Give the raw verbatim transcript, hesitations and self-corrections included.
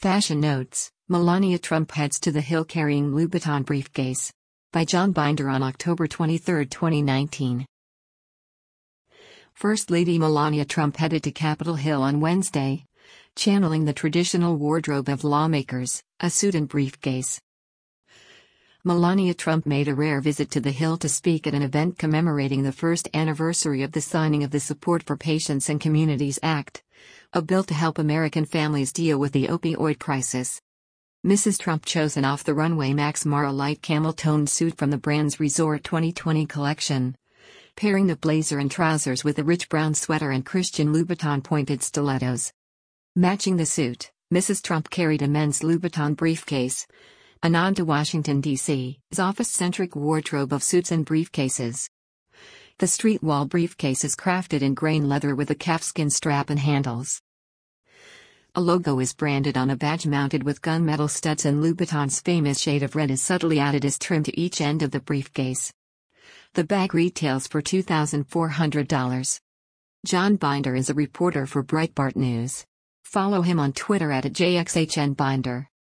Fashion notes: Melania Trump heads to the Hill carrying Louboutin briefcase. By John Binder on October twenty-third, twenty nineteen. First Lady Melania Trump headed to Capitol Hill on Wednesday, channeling the traditional wardrobe of lawmakers, a suit and briefcase. Melania Trump made a rare visit to the Hill to speak at an event commemorating the first anniversary of the signing of the Support for Patients and Communities Act, a bill to help American families deal with the opioid crisis. Missus Trump chose an off-the-runway Max Mara light camel-toned suit from the brand's Resort twenty twenty collection, pairing the blazer and trousers with a rich brown sweater and Christian Louboutin pointed stilettos. Matching the suit, Missus Trump carried a men's Louboutin briefcase, a nod to Washington, D C's office-centric wardrobe of suits and briefcases. The street-wall briefcase is crafted in grain leather with a calfskin strap and handles. A logo is branded on a badge mounted with gunmetal studs, and Louboutin's famous shade of red is subtly added as trim to each end of the briefcase. The bag retails for two thousand four hundred dollars. John Binder is a reporter for Breitbart News. Follow him on Twitter at J X H N Binder.